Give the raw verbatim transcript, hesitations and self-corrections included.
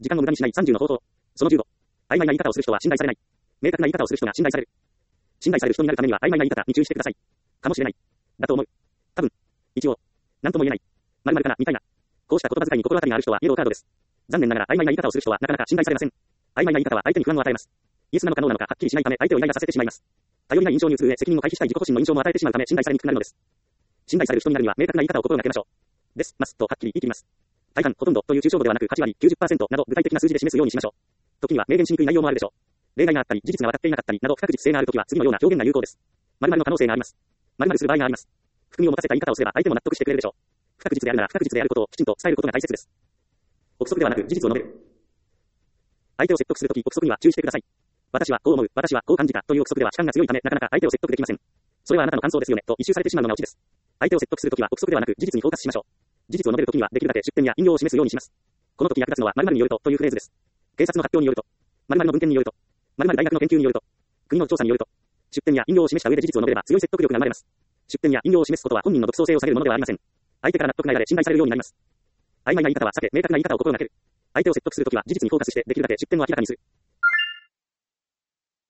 時間を無駄にしないさんじゅうの方法。そのじゅうご。曖昧な言い方をする人は信頼されない。明確な言い方をする人が信頼される。信頼される人になるためには曖昧な言い方に注意してください。かもしれない。だと思う。多分。一応。なんとも言えない。〇〇かな、みたいな。こうした言葉遣いに心当たりがある人はイエローカードです。残念ながら曖昧な言い方をする人はなかなか信頼されません。曖昧な言い方は相手に不安を与えます。イエスなのかノーなのかはっきりしないため相手をイライラさせてしまいます。頼りない印象に移る上責任を回避したい自己保身の印象も与えてしまうため信頼されにくくなるのです。信頼される人になるには明確な言い方を心がけましょう。です、ますとはっきり言い切ります。大半、ほとんどという抽象度ではなくはち割、きゅうじゅっパーセント など具体的な数字で示すようにしましょう。時には明言しにくい内容もあるでしょう。例外があったり、事実が分かっていなかったりなど不確実性があるときは次のような表現が有効です。〇〇の可能性があります。〇〇する場合があります。含みを持たせた言い方をすれば相手も納得してくれるでしょう。不確実であるなら不確実であることをきちんと伝えることが大切です。憶測ではなく事実を述べる。相手を説得するとき憶測には注意してください。私はこう思う、私はこう感じたという憶測では主観が強いためなかなか相手を説得できません。それはあなたの感想ですよねと一周されてしまうのがオチです。相手を説得するときは憶測ではなく事実にフォーカスしましょう。事実を述べるときにはできるだけ出典や引用を示すようにします。この時役立つのは〇〇によるとというフレーズです。警察の発表によると、〇〇の文献によると、〇〇大学の研究によると、国の調査によると、出典や引用を示した上で事実を述べれば強い説得力が生まれます。出典や引用を示すことは本人の独創性を下げるものではありません。相手から納得が得られ信頼されるようになります。曖昧な言い方は避け、明確な言い方を心がける。相手を説得するときは事実にフォーカスしてできるだけ出典を明らかにする。